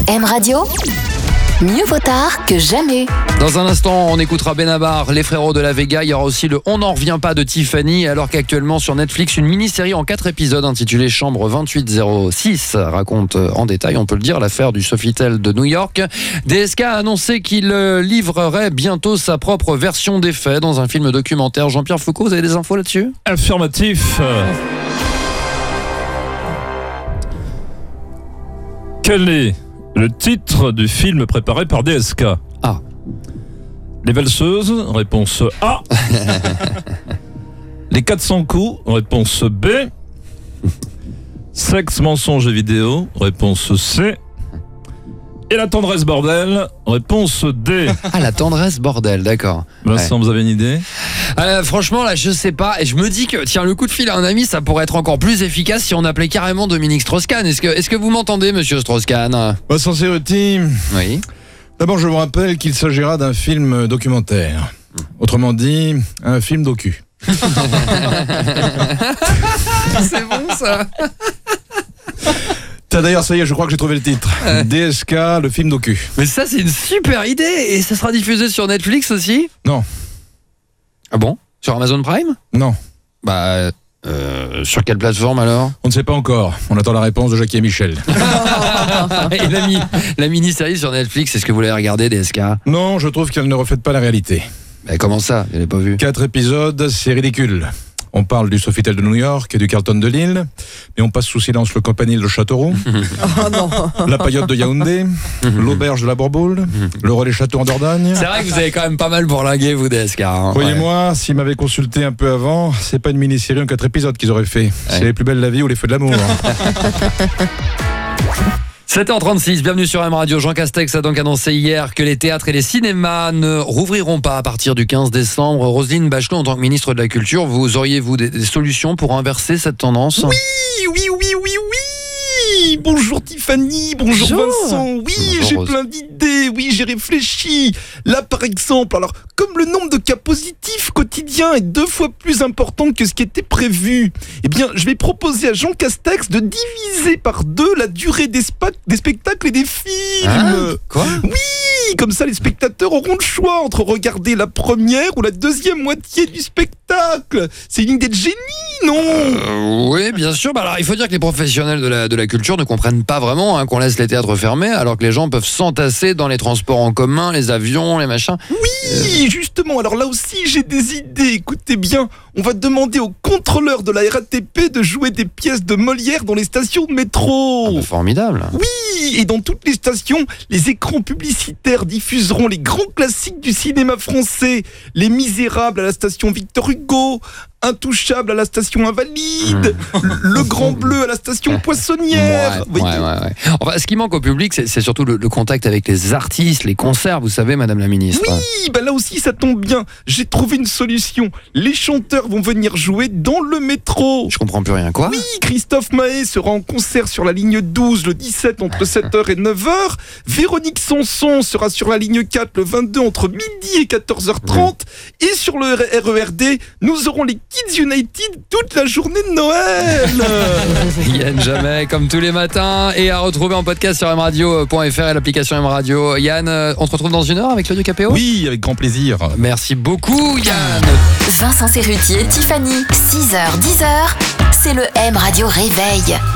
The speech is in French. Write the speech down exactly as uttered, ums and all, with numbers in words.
M Radio, mieux vaut tard que jamais. Dans un instant, on écoutera Benabar, les frérots de la Vega. Il y aura aussi le On n'en revient pas de Tiffany, alors qu'actuellement sur Netflix, une mini-série en quatre épisodes intitulée Chambre vingt-huit zéro six raconte en détail, on peut le dire, l'affaire du Sofitel de New York. D S K a annoncé qu'il livrerait bientôt sa propre version des faits dans un film documentaire. Jean-Pierre Foucault, vous avez des infos là-dessus ? Affirmatif. Quel est le titre du film préparé par D S K ? Ah. Les valseuses, réponse A. Les quatre cents coups, réponse B. Sexe, mensonge et vidéo, réponse C. Et la tendresse bordel, réponse D. Ah, la tendresse bordel, d'accord. Vincent, ouais. Vous avez une idée ? euh, Franchement, là, je sais pas. Et je me dis que, tiens, le coup de fil à un ami, ça pourrait être encore plus efficace si on appelait carrément Dominique Strauss-Kahn. Est-ce que, est-ce que vous m'entendez, monsieur Strauss-Kahn ? Bah, sincérité. Oui. D'abord, je vous rappelle qu'il s'agira d'un film documentaire. Autrement dit, un film docu. C'est bon, ça. D'ailleurs, ça y est, je crois que j'ai trouvé le titre. Ouais. D S K, le film docu. Mais ça, c'est une super idée. Et ça sera diffusé sur Netflix aussi ? Non. Ah bon ? Sur Amazon Prime ? Non. Bah, euh, sur quelle plateforme alors ? On ne sait pas encore. On attend la réponse de Jackie et Michel. Et la, mi- la mini-série sur Netflix, est-ce que vous l'avez regardée, D S K ? Non, je trouve qu'elle ne reflète pas la réalité. Mais comment ça ? Je l'ai pas vu. Quatre épisodes, c'est ridicule. On parle du Sofitel de New York et du Carlton de Lille, mais on passe sous silence le campanile de Châteauroux, oh non. la paillote de Yaoundé, l'auberge de la Bourboule, le relais château en Dordogne. C'est vrai que vous avez quand même pas mal bourlingué, vous, D S K. Hein. Croyez-moi, ouais. S'ils m'avaient consulté un peu avant, c'est pas une mini-série en quatre épisodes qu'ils auraient fait. Ouais. C'est Les plus belles de la vie ou Les feux de l'amour. sept heures trente-six, bienvenue sur M Radio. Jean Castex a donc annoncé hier que les théâtres et les cinémas ne rouvriront pas à partir du quinze décembre. Roselyne Bachelot, en tant que ministre de la Culture, vous auriez-vous des, des solutions pour inverser cette tendance ? Oui, oui, oui, oui, oui. Bonjour Tiffany, bonjour, bonjour. Vincent. Oui, bonjour, j'ai Rose. Plein d'idées. Oui, j'ai réfléchi. Là, par exemple, alors comme le nombre de cas positifs quotidiens est deux fois plus important que ce qui était prévu, eh bien, je vais proposer à Jean Castex de diviser par deux la durée des, spa- des spectacles et des films. Hein ? Quoi ? Oui, comme ça, les spectateurs auront le choix entre regarder la première ou la deuxième moitié du spectacle. C'est une idée de génie, non ? euh, Oui, bien sûr. Bah alors, il faut dire que les professionnels de la, de la culture ne comprennent pas vraiment hein, qu'on laisse les théâtres fermés alors que les gens peuvent s'entasser dans les transports en commun, les avions, les machins. Oui, euh... justement. Alors là aussi, j'ai des idées. Écoutez bien, on va demander aux contrôleurs de la R A T P de jouer des pièces de Molière dans les stations de métro. Ah bah formidable. Oui, et dans toutes les stations, les écrans publicitaires diffuseront les grands classiques du cinéma français. Les Misérables à la station Victor Hugo, Intouchable à la station Invalide, mmh. Le Grand Bleu à la station Poissonnière. Ouais, ouais, ouais, ouais. Enfin, ce qui manque au public, c'est, c'est surtout le, le contact avec les artistes, les concerts, vous savez, Madame la Ministre. Oui, bah là aussi, ça tombe bien. J'ai trouvé une solution. Les chanteurs vont venir jouer dans le métro. Je comprends plus rien, quoi ? Oui, Christophe Maé sera en concert sur la ligne douze le dix-sept entre sept heures et neuf heures. Véronique Sanson sera sur la ligne quatre le vingt-deux entre midi et quatorze heures trente. Mmh. Et sur le R E R D, nous aurons les Kids United toute la journée de Noël. Yann Jamais, comme tous les matins, et à retrouver en podcast sur m radio point f r et l'application M Radio. Yann, on te retrouve dans une heure avec Claudio Capéo ? Oui, avec grand plaisir. Merci beaucoup, Yann. Vincent Serrutier, Tiffany, six heures dix heures, c'est le M Radio Réveil.